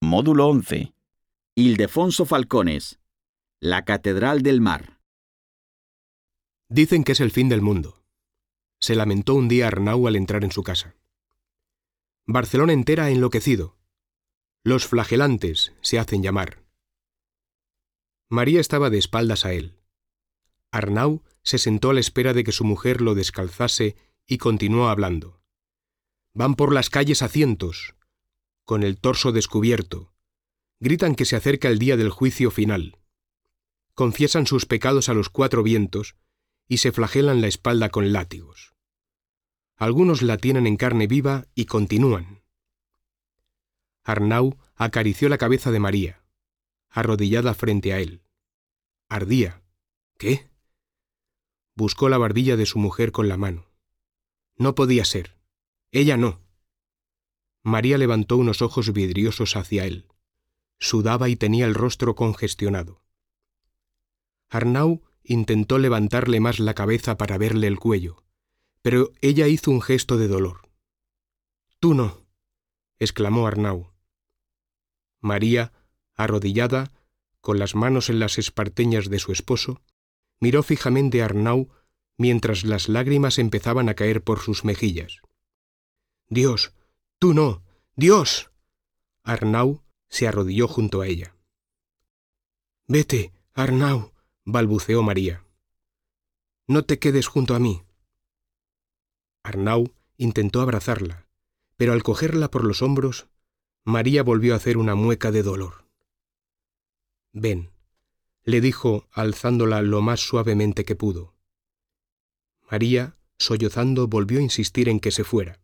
Módulo 11. Ildefonso Falcones. La Catedral del Mar. Dicen que es el fin del mundo. Se lamentó un día Arnau al entrar en su casa. Barcelona entera ha enloquecido. Los flagelantes se hacen llamar. María estaba de espaldas a él. Arnau se sentó a la espera de que su mujer lo descalzase y continuó hablando. Van por las calles a cientos, con el torso descubierto. Gritan que se acerca el día del juicio final. Confiesan sus pecados a los cuatro vientos y se flagelan la espalda con látigos. Algunos la tienen en carne viva y continúan. Arnau acarició la cabeza de María, arrodillada frente a él. Ardía. ¿Qué? Buscó la barbilla de su mujer con la mano. No podía ser. Ella no. María levantó unos ojos vidriosos hacia él. Sudaba y tenía el rostro congestionado. Arnau intentó levantarle más la cabeza para verle el cuello, pero ella hizo un gesto de dolor. «Tú no», exclamó Arnau. María, arrodillada, con las manos en las esparteñas de su esposo, miró fijamente a Arnau mientras las lágrimas empezaban a caer por sus mejillas. «Dios, tú no, Dios». Arnau se arrodilló junto a ella. «Vete, Arnau», balbuceó María. «No te quedes junto a mí». Arnau intentó abrazarla, pero al cogerla por los hombros, María volvió a hacer una mueca de dolor. «Ven», le dijo, alzándola lo más suavemente que pudo. María, sollozando, volvió a insistir en que se fuera.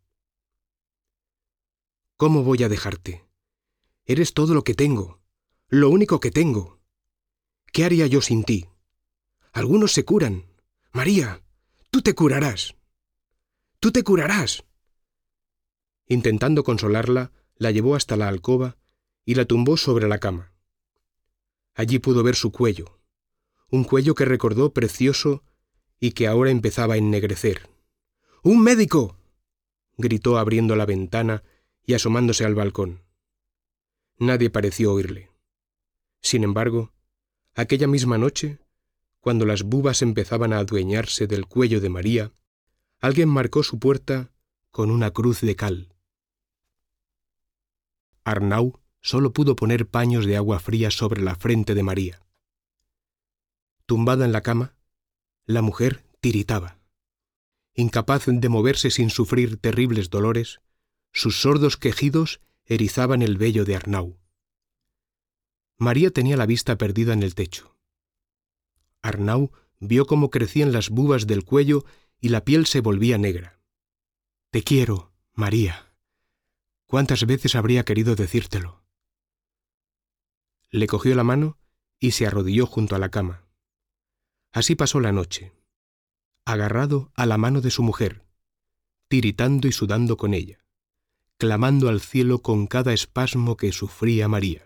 «¿Cómo voy a dejarte? Eres todo lo que tengo, lo único que tengo. ¿Qué haría yo sin ti? Algunos se curan. María, tú te curarás. ¡Tú te curarás!». Intentando consolarla, la llevó hasta la alcoba y la tumbó sobre la cama. Allí pudo ver su cuello, un cuello que recordó precioso y que ahora empezaba a ennegrecer. «¡Un médico!», gritó abriendo la ventana y asomándose al balcón. Nadie pareció oírle. Sin embargo, aquella misma noche, cuando las bubas empezaban a adueñarse del cuello de María, alguien marcó su puerta con una cruz de cal. Arnau solo pudo poner paños de agua fría sobre la frente de María. Tumbada en la cama, la mujer tiritaba. Incapaz de moverse sin sufrir terribles dolores, sus sordos quejidos erizaban el vello de Arnau. María tenía la vista perdida en el techo. Arnau vio cómo crecían las bubas del cuello y la piel se volvía negra. «Te quiero, María. ¿Cuántas veces habría querido decírtelo?». Le cogió la mano y se arrodilló junto a la cama. Así pasó la noche, agarrado a la mano de su mujer, tiritando y sudando con ella, clamando al cielo con cada espasmo que sufría María.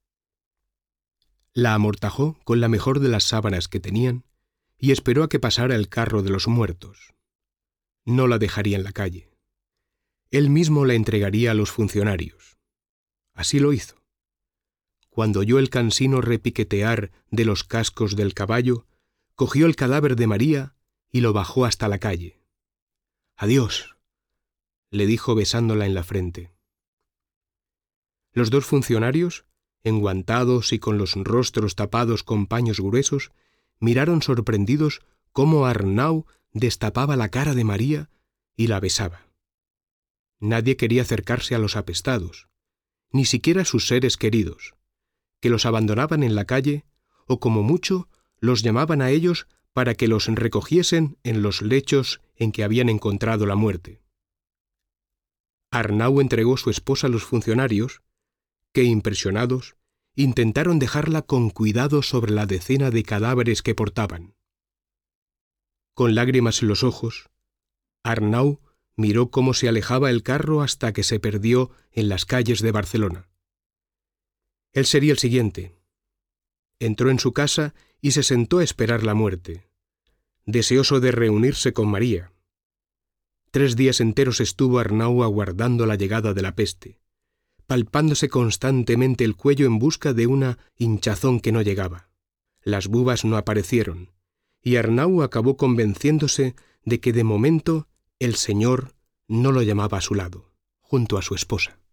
La amortajó con la mejor de las sábanas que tenían y esperó a que pasara el carro de los muertos. No la dejaría en la calle. Él mismo la entregaría a los funcionarios. Así lo hizo. Cuando oyó el cansino repiquetear de los cascos del caballo, cogió el cadáver de María y lo bajó hasta la calle. «Adiós», le dijo besándola en la frente. Los dos funcionarios, enguantados y con los rostros tapados con paños gruesos, miraron sorprendidos cómo Arnau destapaba la cara de María y la besaba. Nadie quería acercarse a los apestados, ni siquiera sus seres queridos, que los abandonaban en la calle o como mucho los llamaban a ellos para que los recogiesen en los lechos en que habían encontrado la muerte. Arnau entregó su esposa a los funcionarios, que, impresionados, intentaron dejarla con cuidado sobre la decena de cadáveres que portaban. Con lágrimas en los ojos, Arnau miró cómo se alejaba el carro hasta que se perdió en las calles de Barcelona. Él sería el siguiente. Entró en su casa y se sentó a esperar la muerte, deseoso de reunirse con María. 3 días enteros estuvo Arnau aguardando la llegada de la peste, palpándose constantemente el cuello en busca de una hinchazón que no llegaba. Las bubas no aparecieron, y Arnau acabó convenciéndose de que de momento el Señor no lo llamaba a su lado, junto a su esposa.